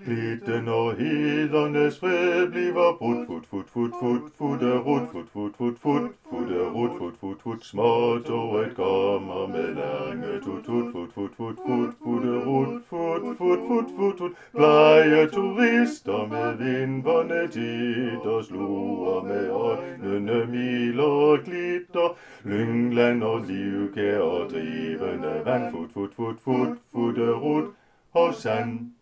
Glitten og hedernes fred bliver brudt. Fut, fut, fut, fut, futterut, fut, fut, fut, fut, futterut, fut, fut, fut. Småtoget kommer med lange tut, tut, fut, fut, fut, fut, futterut, fut, fut, fut, fut, fut. Blege turister med vinverne titter, sluger med øjnene miler glitter. Lyngland og livkær og drivende vand, fut, fut, fut, fut, futterut og sand.